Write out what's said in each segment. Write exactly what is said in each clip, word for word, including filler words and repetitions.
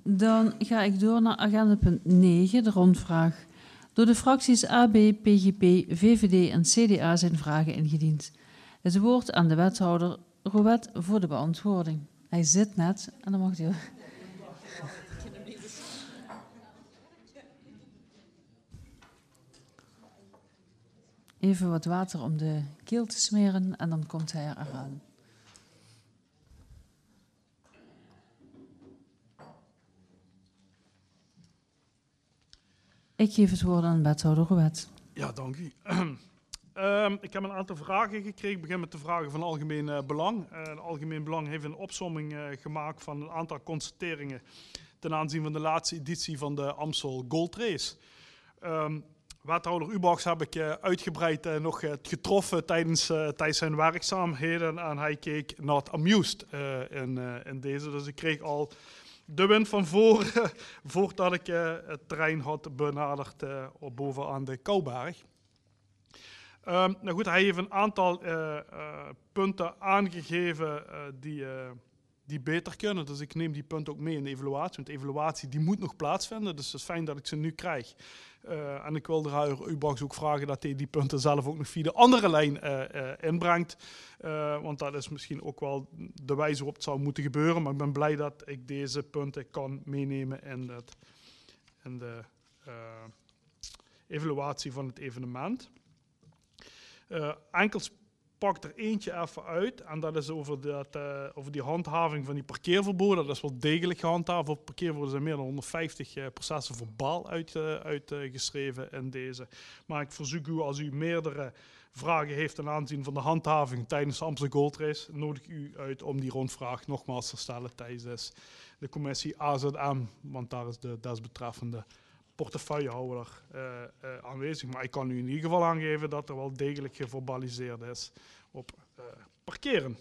Dan ga ik door naar agenda punt negen, de rondvraag. Door de fracties A B, P G P, V V D en C D A zijn vragen ingediend. Het woord aan de wethouder Rouwet voor de beantwoording. Hij zit net en dan mag hij... Even wat water om de keel te smeren en dan komt hij eraan. Ik geef het woord aan wethouder Rouwet. Ja, dank u. Um, ik heb een aantal vragen gekregen. Ik begin met de vragen van algemeen uh, belang. Uh, algemeen belang heeft een opsomming uh, gemaakt van een aantal constateringen ten aanzien van de laatste editie van de Amstel Gold Race. Um, Wethouder Ubachs heb ik uh, uitgebreid uh, nog uh, getroffen tijdens, uh, tijdens zijn werkzaamheden en hij keek not amused uh, in, uh, in deze. Dus ik kreeg al de wind van voor, uh, voordat ik uh, het terrein had benaderd uh, op bovenaan de Kouberg. Um, nou goed, hij heeft een aantal uh, uh, punten aangegeven uh, die, uh, die beter kunnen. Dus ik neem die punten ook mee in de evaluatie. Want de evaluatie die moet nog plaatsvinden, dus het is fijn dat ik ze nu krijg. Uh, en ik wil de heer Ubachs ook vragen dat hij die punten zelf ook nog via de andere lijn uh, uh, inbrengt. Uh, want dat is misschien ook wel de wijze waarop het zou moeten gebeuren. Maar ik ben blij dat ik deze punten kan meenemen in, het, in de uh, evaluatie van het evenement. Uh, enkel pak er eentje even uit en dat is over, dat, uh, over die handhaving van die parkeerverboden. Dat is wel degelijk gehandhaafd. Op parkeerverboden zijn meer dan honderdvijftig uh, processen verbaal uitgeschreven uit, uh, in deze. Maar ik verzoek u, als u meerdere vragen heeft ten aanzien van de handhaving tijdens de Amstel Gold Race, nodig u uit om die rondvraag nogmaals te stellen tijdens de commissie A Z M, want daar is de desbetreffende portefeuillehouder uh, uh, aanwezig. Maar ik kan u in ieder geval aangeven dat er wel degelijk geverbaliseerd is op uh, parkeren.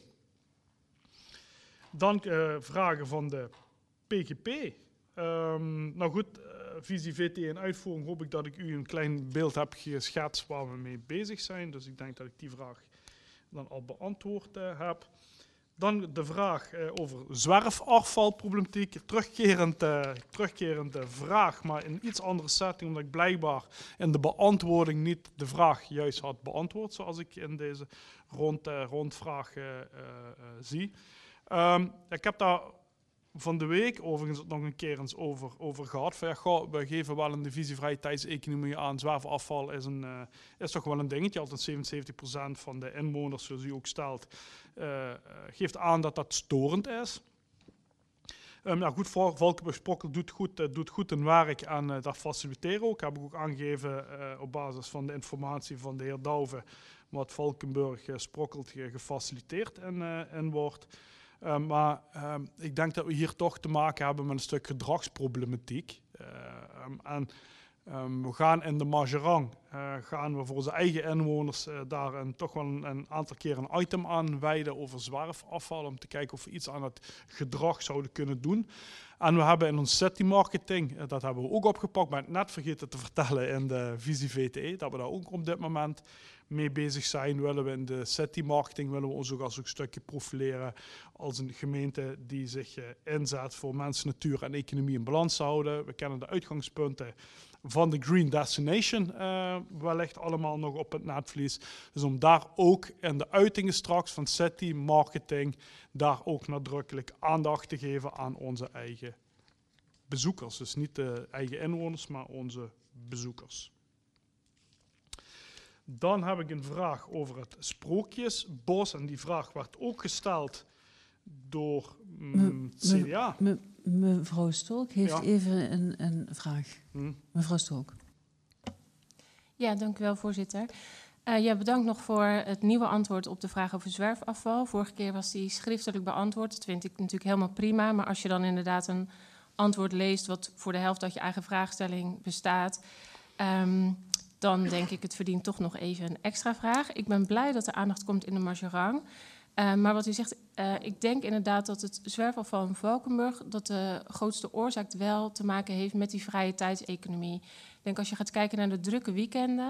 Dan uh, vragen van de P G P. Um, nou goed, uh, visie V T en uitvoering hoop ik dat ik u een klein beeld heb geschetst waar we mee bezig zijn. Dus ik denk dat ik die vraag dan al beantwoord uh, heb. Dan de vraag uh, over zwerfafvalproblematiek. Terugkerend, uh, terugkerende vraag, maar in iets andere setting, omdat ik blijkbaar in de beantwoording niet de vraag juist had beantwoord, zoals ik in deze rond, uh, rondvraag uh, uh, uh, zie. Um, ik heb daar van de week overigens nog een keer eens over, over gehad. Van, ja, we geven wel een divisievrije tijdseconomie aan. Zwerfafval is, een, uh, is toch wel een dingetje. Altijd zevenenzeventig procent van de inwoners, zoals u ook stelt, uh, geeft aan dat dat storend is. Um, nou goed, Valkenburg-Sprokkel doet goed, uh, doet goed hun werk en uh, dat faciliteren ook. Heb ik ook aangegeven uh, op basis van de informatie van de heer Douwe wat Valkenburg-Sprokkel uh, gefaciliteerd in, uh, in wordt. Uh, maar uh, ik denk dat we hier toch te maken hebben met een stuk gedragsproblematiek. Uh, um, en um, we gaan in de Majerang, uh, gaan we voor onze eigen inwoners uh, daar een, toch wel een, een aantal keer een item aan wijden over zwerfafval, om te kijken of we iets aan het gedrag zouden kunnen doen. En we hebben in ons city marketing, uh, dat hebben we ook opgepakt, maar net vergeten te vertellen in de visie V T E, dat we daar ook op dit moment mee bezig zijn. Willen we in de city marketing, willen we ons ook als een stukje profileren als een gemeente die zich uh, inzet voor mensen, natuur en economie in balans te houden. We kennen de uitgangspunten van de Green Destination uh, wellicht allemaal nog op het netvlies. Dus om daar ook in de uitingen straks van city marketing daar ook nadrukkelijk aandacht te geven aan onze eigen bezoekers. Dus niet de eigen inwoners, maar onze bezoekers. Dan heb ik een vraag over het Sprookjesbos. En die vraag werd ook gesteld door mm, het C D A. Me, me, mevrouw Stolk heeft Ja. even een, een vraag. Hm. Mevrouw Stolk. Ja, dank u wel, voorzitter. Uh, ja, bedankt nog voor het nieuwe antwoord op de vraag over zwerfafval. Vorige keer was die schriftelijk beantwoord. Dat vind ik natuurlijk helemaal prima. Maar als je dan inderdaad een antwoord leest wat voor de helft uit je eigen vraagstelling bestaat, Um, dan denk ik, het verdient toch nog even een extra vraag. Ik ben blij dat er aandacht komt in de Majerang. Uh, maar wat u zegt, uh, ik denk inderdaad dat het zwerfafval in Valkenburg, dat de grootste oorzaak wel te maken heeft met die vrije tijdseconomie. Ik denk als je gaat kijken naar de drukke weekenden,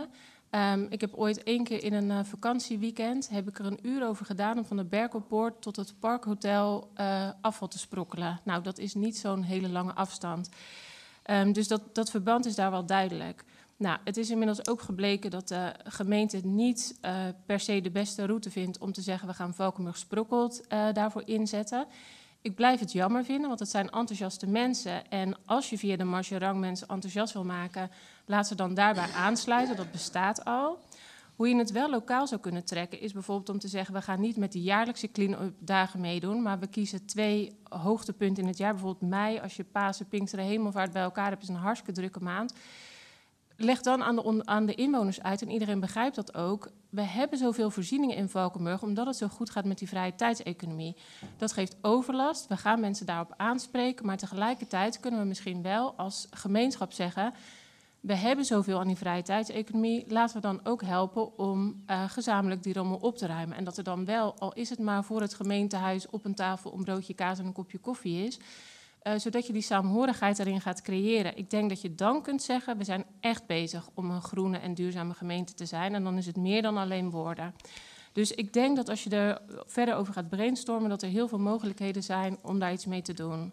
Um, ik heb ooit één keer in een uh, vakantieweekend heb ik er een uur over gedaan om van de Berkelpoort tot het Parkhotel uh, afval te sprokkelen. Nou, dat is niet zo'n hele lange afstand. Um, dus dat, dat verband is daar wel duidelijk. Nou, het is inmiddels ook gebleken dat de gemeente niet uh, per se de beste route vindt om te zeggen we gaan Valkenburg-Sprokkeld uh, daarvoor inzetten. Ik blijf het jammer vinden, want het zijn enthousiaste mensen. En als je via de Margerang mensen enthousiast wil maken, laat ze dan daarbij aansluiten. Dat bestaat al. Hoe je het wel lokaal zou kunnen trekken, is bijvoorbeeld om te zeggen we gaan niet met de jaarlijkse clean-up dagen meedoen, maar we kiezen twee hoogtepunten in het jaar. Bijvoorbeeld mei, als je Pasen, Pinksteren, Hemelvaart bij elkaar hebt, is een hartstikke drukke maand. Leg dan aan de, aan de inwoners uit, en iedereen begrijpt dat ook, we hebben zoveel voorzieningen in Valkenburg omdat het zo goed gaat met die vrije tijdseconomie. Dat geeft overlast, we gaan mensen daarop aanspreken, maar tegelijkertijd kunnen we misschien wel als gemeenschap zeggen, we hebben zoveel aan die vrije tijdseconomie, laten we dan ook helpen om uh, gezamenlijk die rommel op te ruimen. En dat er dan wel, al is het maar voor het gemeentehuis op een tafel een broodje kaas en een kopje koffie is, Uh, zodat je die saamhorigheid daarin gaat creëren. Ik denk dat je dan kunt zeggen, we zijn echt bezig om een groene en duurzame gemeente te zijn. En dan is het meer dan alleen woorden. Dus ik denk dat als je er verder over gaat brainstormen, dat er heel veel mogelijkheden zijn om daar iets mee te doen.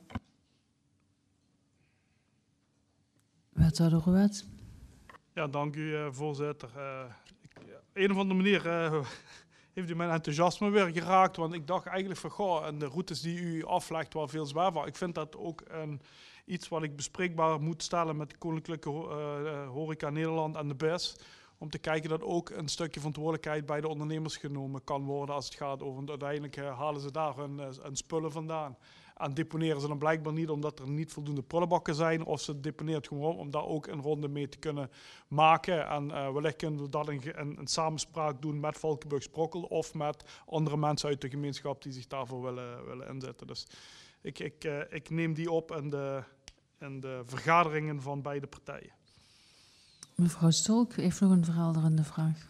Wethouder Rouwet. Ja, dank u, uh, voorzitter. Uh, ik, uh, een of andere manier uh, heeft u mijn enthousiasme weer geraakt. Want ik dacht eigenlijk van, goh, en de routes die u aflegt wel veel zwaarder. Ik vind dat ook een, iets wat ik bespreekbaar moet stellen met de Koninklijke uh, Horeca Nederland en de B I S. Om te kijken dat ook een stukje verantwoordelijkheid bij de ondernemers genomen kan worden als het gaat over, want uiteindelijk uh, halen ze daar hun, uh, hun spullen vandaan. En deponeren ze dan blijkbaar niet omdat er niet voldoende prullenbakken zijn, of ze deponeren het gewoon om daar ook een ronde mee te kunnen maken. En uh, wellicht kunnen we dat in een, een samenspraak doen met Valkenburg-Sprokkel of met andere mensen uit de gemeenschap die zich daarvoor willen, willen inzetten. Dus ik, ik, uh, ik neem die op in de, in de vergaderingen van beide partijen. Mevrouw Stolk heeft nog een verhelderende vraag.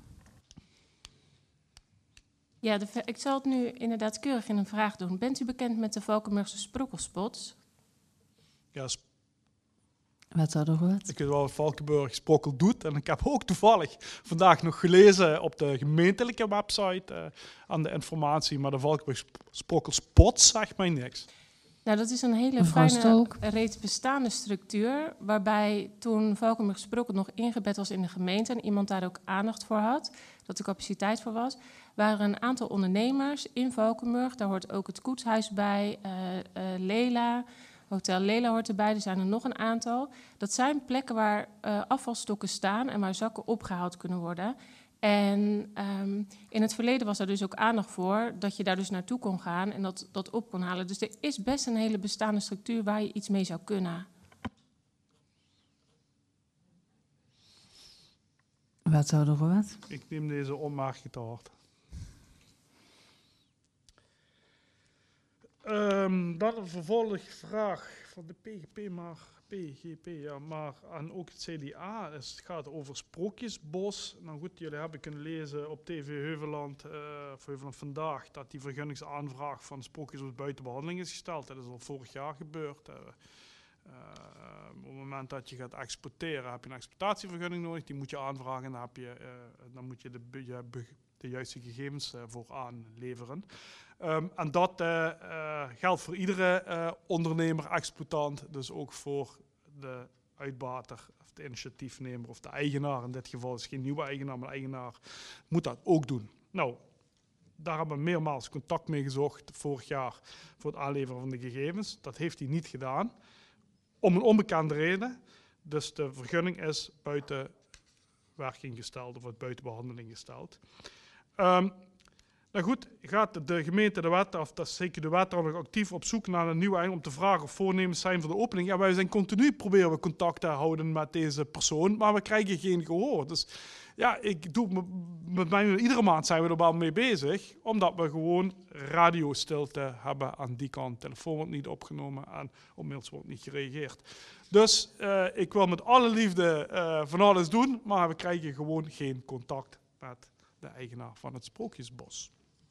Ja, de, ik zal het nu inderdaad keurig in een vraag doen. Bent u bekend met de Valkenburgse sprokkelspots? Ja, sp Wethouder Rouwet. ik weet wel wat Valkenburg Sprokkel doet. En ik heb ook toevallig vandaag nog gelezen op de gemeentelijke website uh, aan de informatie. Maar de Valkenburg Sprokkelspots zegt mij niks. Nou, dat is een hele Mevrouw fijne, Stolk. reeds bestaande structuur, waarbij toen Valkenburg-Sprokkel nog ingebed was in de gemeente en iemand daar ook aandacht voor had, dat er capaciteit voor was, waren er een aantal ondernemers in Valkenburg. Daar hoort ook het koetshuis bij, uh, uh, Lela, Hotel Lela hoort erbij, er zijn er nog een aantal. Dat zijn plekken waar uh, afvalstokken staan en waar zakken opgehaald kunnen worden. En um, in het verleden was er dus ook aandacht voor dat je daar dus naartoe kon gaan en dat, dat op kon halen. Dus er is best een hele bestaande structuur waar je iets mee zou kunnen. Wethouder Rouwet. Ik neem deze opmerking te hard. Um, dan een vervolgvraag van de P G P, maar P G P, ja, maar en ook het C D A. Dus het gaat over Sprookjesbos. Nou goed, jullie hebben kunnen lezen op T V Heuveland, uh, of Heuveland Vandaag, dat die vergunningsaanvraag van Sprookjesbos buiten behandeling is gesteld. Dat is al vorig jaar gebeurd. Uh, uh, op het moment dat je gaat exporteren, heb je een exploitatievergunning nodig. Die moet je aanvragen en dan, heb je, uh, dan moet je de, je, de juiste gegevens uh, voor aanleveren. Um, en dat uh, uh, geldt voor iedere uh, ondernemer, exploitant, dus ook voor de uitbater, of de initiatiefnemer of de eigenaar. In dit geval is het geen nieuwe eigenaar, maar de eigenaar moet dat ook doen. Nou, daar hebben we meermaals contact mee gezocht vorig jaar voor het aanleveren van de gegevens. Dat heeft hij niet gedaan, om een onbekende reden. Dus de vergunning is buiten werking gesteld of wordt buiten behandeling gesteld. Um, Nou goed, gaat de gemeente, de wet, of dat is zeker de wethouder, actief op zoek naar een nieuwe eigen om te vragen of voornemens zijn voor de opening. Ja, wij zijn continu proberen we contact te houden met deze persoon, maar we krijgen geen gehoor. Dus ja, ik doe met mij, iedere maand zijn we er wel mee bezig, omdat we gewoon radiostilte hebben aan die kant. Telefoon wordt niet opgenomen en op mails wordt niet gereageerd. Dus uh, ik wil met alle liefde uh, van alles doen, maar we krijgen gewoon geen contact met de eigenaar van het Sprookjesbos.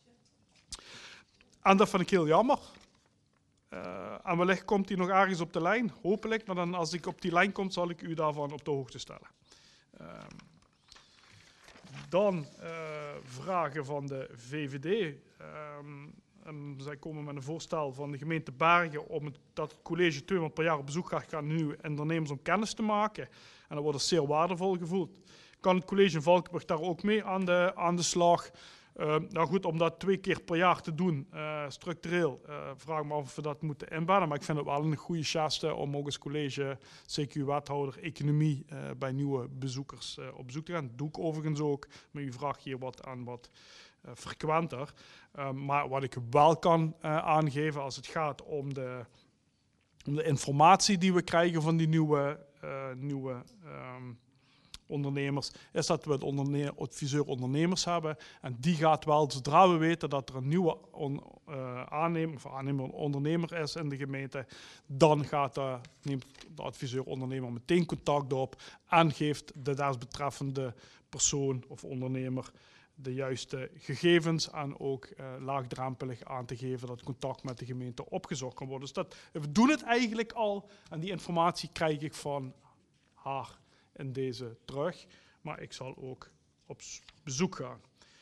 En dat vind ik heel jammer. Uh, en wellicht komt hij nog ergens op de lijn, hopelijk. Maar dan als ik op die lijn kom, zal ik u daarvan op de hoogte stellen. Uh, dan uh, vragen van de V V D. Um, en zij komen met een voorstel van de gemeente Bergen om het, dat het college twee maal per jaar op bezoek gaat gaan naar nieuwe ondernemers om kennis te maken. En dat wordt als zeer waardevol gevoeld. Kan het college in Valkenburg daar ook mee aan de, aan de slag? Uh, nou goed, om dat twee keer per jaar te doen, uh, structureel, uh, vraag ik me af of we dat moeten inbedden. Maar ik vind het wel een goede geste om ook als college, C Q-wethouder, economie, uh, bij nieuwe bezoekers uh, op bezoek te gaan. Dat doe ik overigens ook, maar u vraagt hier wat aan wat uh, frequenter. Uh, maar wat ik wel kan uh, aangeven als het gaat om de, om de informatie die we krijgen van die nieuwe, uh, nieuwe um, ondernemers, is dat we het onderne- adviseur ondernemers hebben. En die gaat wel, zodra we weten dat er een nieuwe on, uh, aannemer, of aannemer ondernemer is in de gemeente, dan gaat de, neemt de adviseur ondernemer meteen contact op en geeft de desbetreffende persoon of ondernemer de juiste gegevens en ook uh, laagdrempelig aan te geven dat contact met de gemeente opgezocht kan worden. Dus dat, we doen het eigenlijk al en die informatie krijg ik van haar in deze terug, maar ik zal ook op bezoek gaan.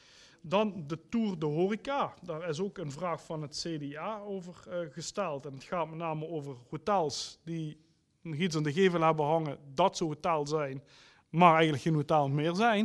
Dan de Tour de Horeca. Daar is ook een vraag van het C D A over uh, gesteld. En het gaat met name over hotels die nog iets aan de gevel hebben hangen, dat ze hotel zijn, maar eigenlijk geen hotel meer zijn.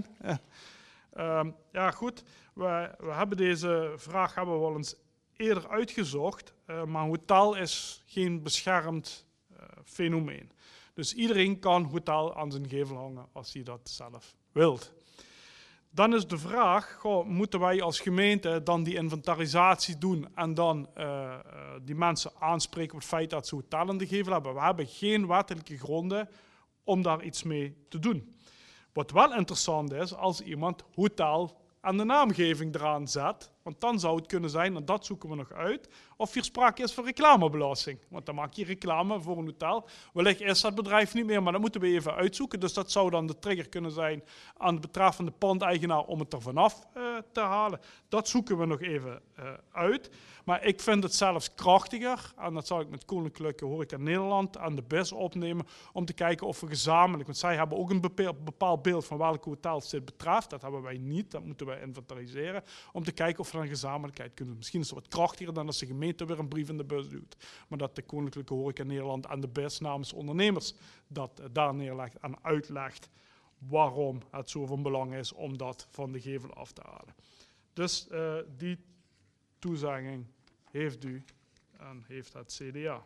uh, ja goed, we, we hebben deze vraag hebben we wel eens eerder uitgezocht, uh, maar een hotel is geen beschermd uh, fenomeen. Dus iedereen kan hotel aan zijn gevel hangen als hij dat zelf wilt. Dan is de vraag, goh, moeten wij als gemeente dan die inventarisatie doen en dan uh, uh, die mensen aanspreken op het feit dat ze hotel aan de gevel hebben? We hebben geen wettelijke gronden om daar iets mee te doen. Wat wel interessant is, als iemand hotel aan de naamgeving eraan zet, want dan zou het kunnen zijn, en dat zoeken we nog uit, of hier sprake is van reclamebelasting. Want dan maak je reclame voor een hotel. Wellicht is dat bedrijf niet meer, maar dat moeten we even uitzoeken. Dus dat zou dan de trigger kunnen zijn aan de betreffende pandeigenaar om het er vanaf uh, te halen. Dat zoeken we nog even uh, uit. Maar ik vind het zelfs krachtiger, en dat zal ik met Koninklijke Horeca Nederland aan de B I S opnemen, om te kijken of we gezamenlijk, want zij hebben ook een bepaald beeld van welke hotels dit betreft. Dat hebben wij niet, dat moeten wij inventariseren, om te kijken of we een gezamenlijkheid kunnen doen. Misschien is het wat krachtiger dan als de gemeente weer een brief in de bus doet. Maar dat de Koninklijke Horeca Nederland en de B I S namens ondernemers dat uh, daar neerlegt en uitlegt waarom het zo van belang is om dat van de gevel af te halen. Dus uh, die toezegging heeft u en heeft het C D A.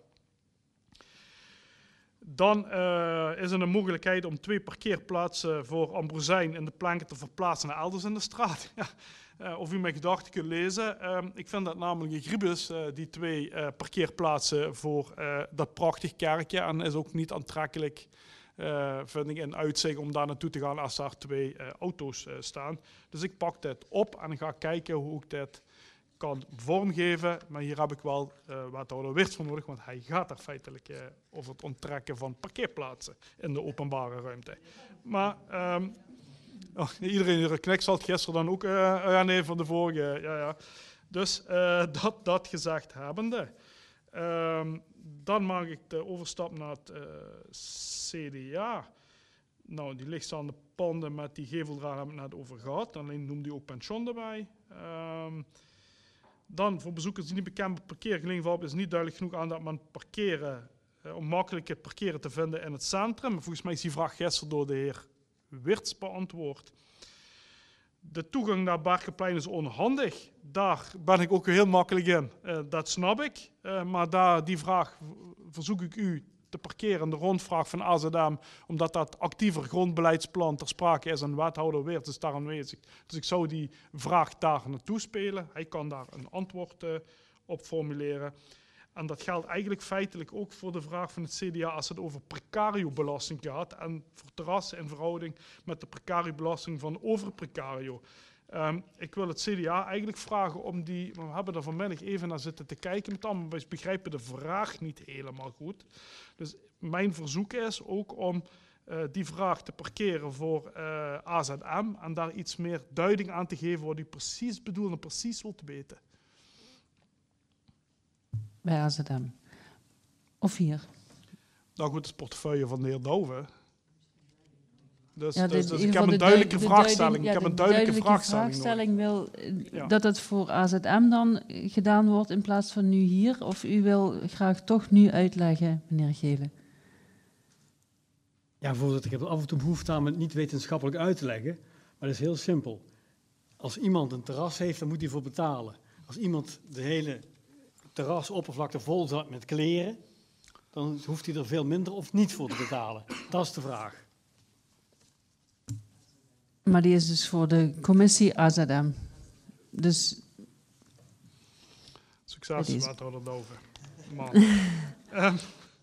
Dan uh, is er een mogelijkheid om twee parkeerplaatsen voor Ambrosijn in de planken te verplaatsen naar elders in de straat. Ja. Uh, of u mijn gedachten kunt lezen. Uh, ik vind dat namelijk een griebus, uh, die twee uh, parkeerplaatsen voor uh, dat prachtig kerkje. En is ook niet aantrekkelijk, uh, vind ik, in uitzicht om daar naartoe te gaan als daar twee uh, auto's uh, staan. Dus ik pak dit op en ga kijken hoe ik dit kan vormgeven. Maar hier heb ik wel uh, wethouder Wirtz voor nodig, want hij gaat er feitelijk uh, over het onttrekken van parkeerplaatsen in de openbare ruimte. Maar um, oh, iedereen die knikt zal het gisteren dan ook, uh, ja nee, van de vorige, ja ja. Dus uh, dat, dat gezegd hebbende. Um, dan maak ik de overstap naar het uh, C D A. Nou, die lichtstaande panden met die geveldraad hebben we het net over gehad. Alleen noemde hij ook pension erbij. Um, Dan voor bezoekers die niet bekend parkeergelegenheid is niet duidelijk genoeg aan dat men parkeren, eh, om makkelijk het parkeren te vinden in het centrum. Volgens mij is die vraag gisteren door de heer Wirtz beantwoord. De toegang naar Berkenplein is onhandig. Daar ben ik ook heel makkelijk in. Uh, dat snap ik. Uh, maar daar, die vraag verzoek ik u te parkeren in de rondvraag van A Z M, omdat dat actiever grondbeleidsplan ter sprake is en wethouder Wirtz is daar aanwezig. Dus ik zou die vraag daar naartoe spelen. Hij kan daar een antwoord uh, op formuleren. En dat geldt eigenlijk feitelijk ook voor de vraag van het C D A als het over precario-belasting gaat en voor terrassen in verhouding met de precario-belasting van overprecario. Um, ik wil het C D A eigenlijk vragen om die, we hebben er vanmiddag even naar zitten te kijken met allemaal, we begrijpen de vraag niet helemaal goed. Dus mijn verzoek is ook om uh, die vraag te parkeren voor uh, A Z M en daar iets meer duiding aan te geven wat u precies bedoelt en precies wilt weten. Bij A Z M. Of hier. Nou goed, het is portefeuille van de heer Douwe. Dus, Ja, dus, de- dus in ik ieder heb geval een de duidelijke duid- de vraagstelling. duiding- Ik heb ja, een de duidelijke duidelijke vraagstelling nodig. vraagstelling wil eh, Ja. dat het voor A Z M dan eh, gedaan wordt in plaats van nu hier? Of u wil graag toch nu uitleggen, meneer Gele? Ja, voorzitter, ik heb er af en toe behoefte aan het niet wetenschappelijk uit te leggen. Maar dat is heel simpel. Als iemand een terras heeft, dan moet hij voor betalen. Als iemand de hele terrasoppervlakte vol zat met kleren, dan hoeft hij er veel minder of niet voor te betalen. Dat is de vraag. Maar die is dus voor de commissie A Z M. Dus Succes, Het is- wethouder Douwe. Man. Ehm,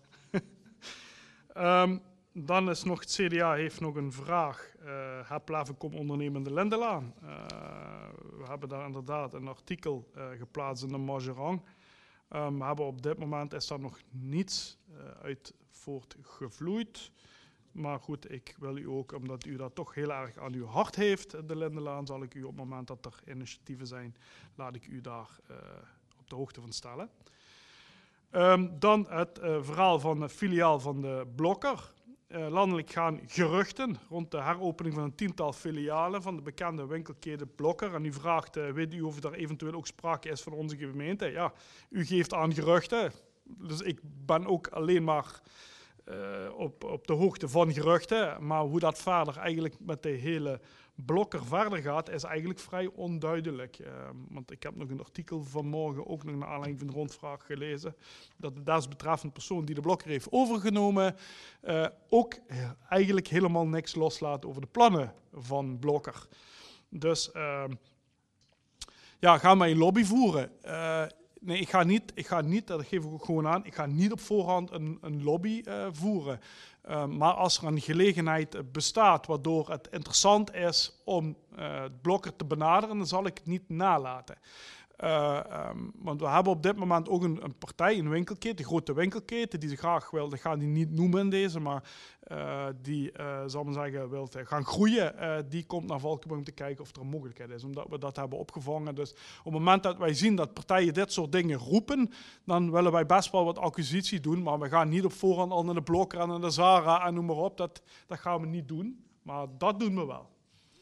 ehm, dan is nog, het C D A heeft nog een vraag. Uh, Hepleven kom ondernemende Lindelaan. Uh, we hebben daar inderdaad een artikel uh, geplaatst in de Margerang. Um, we hebben op dit moment is daar nog niets uh, uit voortgevloeid. Maar goed, ik wil u ook, omdat u dat toch heel erg aan uw hart heeft, de Lindelaan, zal ik u op het moment dat er initiatieven zijn, laat ik u daar uh, op de hoogte van stellen. Um, dan het uh, verhaal van de filiaal van de Blokker. Uh, landelijk gaan geruchten rond de heropening van een tiental filialen van de bekende winkelketen Blokker. En u vraagt, uh, weet u of er eventueel ook sprake is van onze gemeente? Ja, u geeft aan geruchten. Dus ik ben ook alleen maar uh, op, op de hoogte van geruchten. Maar hoe dat verder eigenlijk met de hele Blokker verder gaat, is eigenlijk vrij onduidelijk. Uh, want ik heb nog een artikel vanmorgen, ook nog naar aanleiding van de rondvraag gelezen, dat de desbetreffende persoon die de Blokker heeft overgenomen, uh, ook eigenlijk helemaal niks loslaat over de plannen van Blokker. Dus uh, ja, gaan wij een lobby voeren? Uh, nee, ik ga niet, ik ga niet, dat geef ik ook gewoon aan, ik ga niet op voorhand een, een lobby uh, voeren. Uh, maar als er een gelegenheid bestaat waardoor het interessant is om uh, het Blokker te benaderen, dan zal ik het niet nalaten. Uh, um, want we hebben op dit moment ook een, een partij, een winkelketen, een grote winkelketen, die ze graag wil, dat gaan die niet noemen in deze, maar uh, die, uh, zal men zeggen, wil gaan groeien. Uh, die komt naar Valkenburg om te kijken of er een mogelijkheid is, omdat we dat hebben opgevangen. Dus op het moment dat wij zien dat partijen dit soort dingen roepen, dan willen wij best wel wat acquisitie doen, maar we gaan niet op voorhand al naar de Blokker en naar de Zara en noem maar op. Dat, dat gaan we niet doen, maar dat doen we wel.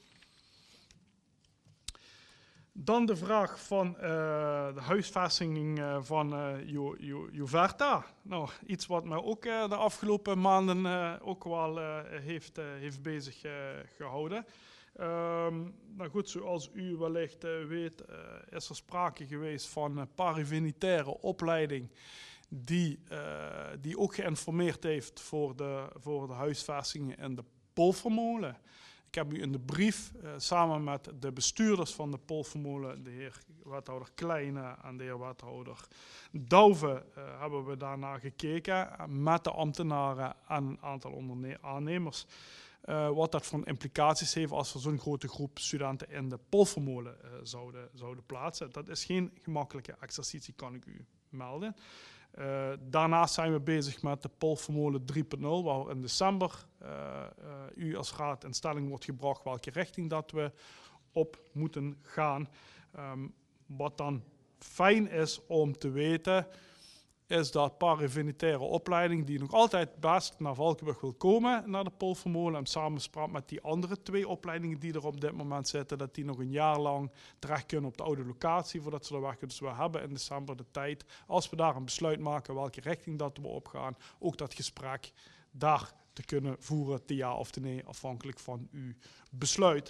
Dan de vraag van uh, de huisvesting uh, van uh, Juverta. Nou, iets wat mij ook uh, de afgelopen maanden uh, ook wel uh, heeft, uh, heeft bezig uh, gehouden. Um, nou goed, zoals u wellicht uh, weet, uh, is er sprake geweest van een paravenitaire opleiding die, uh, die ook geïnformeerd heeft voor de, voor de huisvestingen in de Polvermolen. Ik heb u in de brief, uh, samen met de bestuurders van de Polvermolen, de heer wethouder Kleine en de heer wethouder Douwe, uh, hebben we daarna gekeken met de ambtenaren en een aantal aannemers. Uh, wat dat voor implicaties heeft als we zo'n grote groep studenten in de Polvermolen uh, zouden, zouden plaatsen. Dat is geen gemakkelijke exercitie, kan ik u melden. Uh, daarnaast zijn we bezig met de Polvermolen drie punt nul, waar in december uh, uh, u als raad in stelling wordt gebracht welke richting dat we op moeten gaan. Um, wat dan fijn is om te weten, is dat paravenitaire opleiding die nog altijd best naar Valkenburg wil komen, naar de Polvermolen, en samenspraak met die andere twee opleidingen die er op dit moment zitten, dat die nog een jaar lang terecht kunnen op de oude locatie voordat ze er werken. Dus we hebben in december de tijd, als we daar een besluit maken welke richting dat we opgaan, ook dat gesprek daar te kunnen voeren, te ja of te nee, afhankelijk van uw besluit.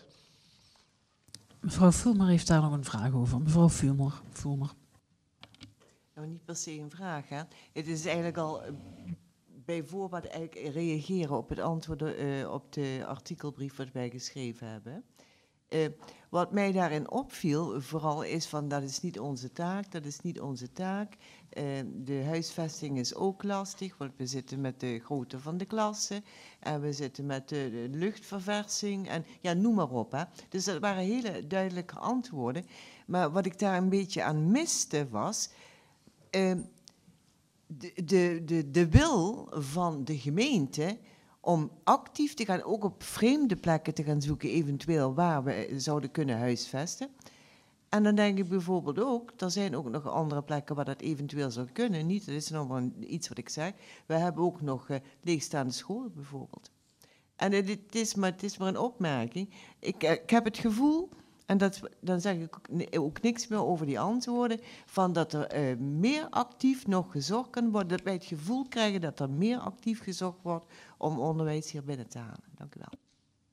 Mevrouw Voelmer heeft daar nog een vraag over. Mevrouw Voelmer. Voelmer. Nou, niet per se een vraag, hè. Het is eigenlijk al uh, bij voorbaat eigenlijk reageren op het antwoord uh, op de artikelbrief wat wij geschreven hebben. Uh, wat mij daarin opviel, vooral is van dat is niet onze taak, dat is niet onze taak. Uh, de huisvesting is ook lastig, want we zitten met de grootte van de klassen en we zitten met de, de luchtverversing en ja, noem maar op. Hè. Dus dat waren hele duidelijke antwoorden. Maar wat ik daar een beetje aan miste was, Uh, de, de, de, de wil van de gemeente om actief te gaan, ook op vreemde plekken te gaan zoeken, eventueel waar we zouden kunnen huisvesten. En dan denk ik bijvoorbeeld ook, er zijn ook nog andere plekken waar dat eventueel zou kunnen. Niet, dat is nog maar iets wat ik zeg. We hebben ook nog uh, leegstaande scholen bijvoorbeeld. En het, het, is maar, het is maar een opmerking. Ik, ik heb het gevoel, en dat, dan zeg ik ook, ook niks meer over die antwoorden, van dat er uh, meer actief nog gezocht kan worden. Dat wij het gevoel krijgen dat er meer actief gezocht wordt om onderwijs hier binnen te halen. Dank u wel.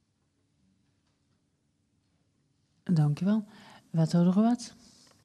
Dank u wel. Wethouder Rouwet.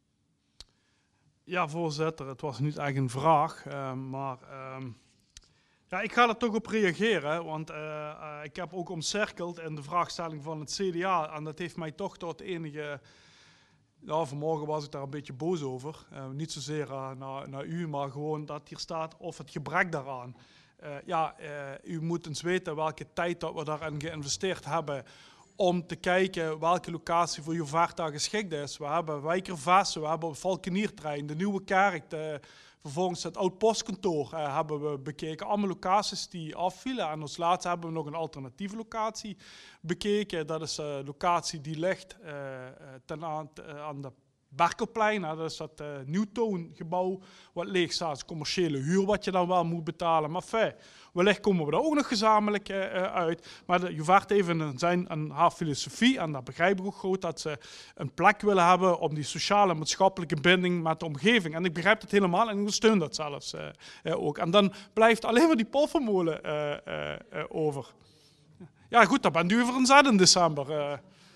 Ja, voorzitter, het was niet echt een vraag, uh, maar uh, ja, ik ga er toch op reageren, want uh, uh, ik heb ook omcirkeld in de vraagstelling van het C D A en dat heeft mij toch tot enige... Ja, vanmorgen was ik daar een beetje boos over. Uh, niet zozeer uh, naar, naar u, maar gewoon dat hier staat of het gebrek daaraan. Uh, ja, uh, u moet eens weten welke tijd dat we daarin geïnvesteerd hebben om te kijken welke locatie voor Juvarta geschikt is. We hebben Wijkervassen, we hebben Valkeniertrein, de Nieuwe Kerk, de, vervolgens het Oud-Postkantoor uh, hebben we bekeken. Allemaal locaties die afvielen. En als laatste hebben we nog een alternatieve locatie bekeken. Dat is een locatie die ligt uh, ten aan, uh, aan de Berkelplein. Hè. Dat is dat uh, Newtown-gebouw wat leeg staat. Dat is commerciële huur wat je dan wel moet betalen. Maar fijn, wellicht komen we daar ook nog gezamenlijk uh, uit. Maar de Juvarta heeft in zijn en haar filosofie, en dat begrijp ik ook goed, dat ze een plek willen hebben om die sociale en maatschappelijke binding met de omgeving. En ik begrijp dat helemaal en ik ondersteun dat zelfs uh, uh, ook. En dan blijft alleen maar die Polvermolen uh, uh, uh, over. Ja goed, daar bent u voor een zet in december. Uh.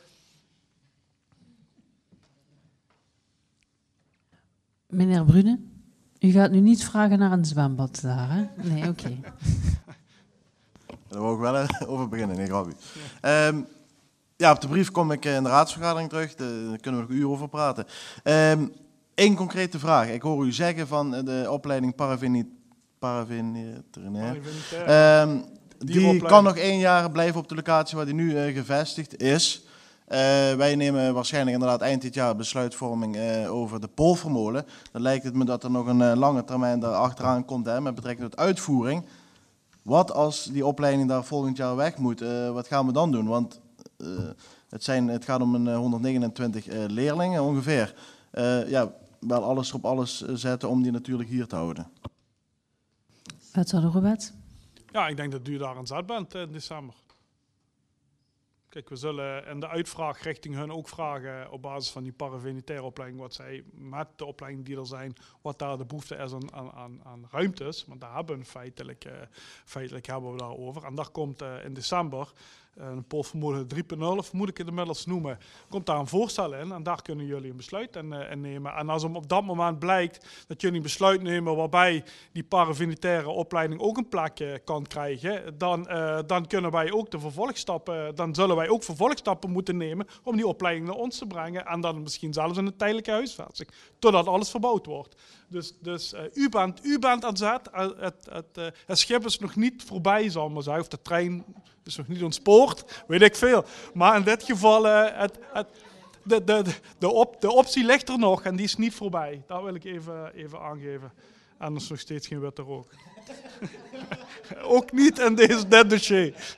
Meneer Brune, u gaat nu niet vragen naar een zwembad daar, hè? Nee, oké. Okay. Daar wil ik wel over beginnen, nee, grapje. Um, ja, op de brief kom ik in de raadsvergadering terug, de, daar kunnen we nog uren over praten. Eén um, concrete vraag. Ik hoor u zeggen van de opleiding paraveterinair. Um, die kan nog één jaar blijven op de locatie waar die nu uh, gevestigd is. Uh, wij nemen waarschijnlijk inderdaad eind dit jaar besluitvorming uh, over de Polvermolen. Dan lijkt het me dat er nog een uh, lange termijn daar achteraan komt hè, met betrekking tot uitvoering. Wat als die opleiding daar volgend jaar weg moet? Uh, wat gaan we dan doen? Want uh, het, zijn, het gaat om een uh, honderdnegenentwintig uh, leerlingen ongeveer. Uh, ja, wel alles op alles zetten om die natuurlijk hier te houden. Wethouder Rouwet. Ja, ik denk dat u daar aan zet bent in december. Kijk, we zullen in de uitvraag richting hun ook vragen op basis van die paravenitaire opleiding, wat zij met de opleidingen die er zijn, wat daar de behoefte is aan, aan, aan ruimtes. Want daar hebben we feitelijk, uh, feitelijk hebben we daarover. En daar komt uh, in december uh, een Polvermolen drie punt nul, of moet ik het inmiddels noemen, komt daar een voorstel in. En daar kunnen jullie een besluit in, uh, in nemen. En als op dat moment blijkt dat jullie een besluit nemen waarbij die paravenitaire opleiding ook een plek uh, kan krijgen, dan, uh, dan kunnen wij ook de vervolgstappen, dan zullen wij ook vervolgstappen moeten nemen om die opleiding naar ons te brengen en dan misschien zelfs in een tijdelijke huisvesting, totdat alles verbouwd wordt. Dus, dus uh, u, bent, u bent aan zet, uh, het, het, uh, het schip is nog niet voorbij, zal ik maar zeggen, of de trein is nog niet ontspoord, weet ik veel. Maar in dit geval, uh, het, het, de, de, de, op, de optie ligt er nog en die is niet voorbij. Dat wil ik even, even aangeven. En er is nog steeds geen witte rook. Ook niet in deze dit dossier.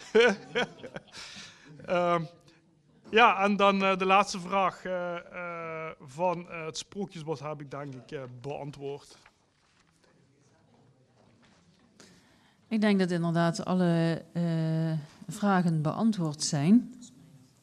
Uh, ja, en dan uh, de laatste vraag uh, uh, van uh, het Sprookjesbos heb ik denk ik uh, beantwoord. Ik denk dat inderdaad alle uh, vragen beantwoord zijn.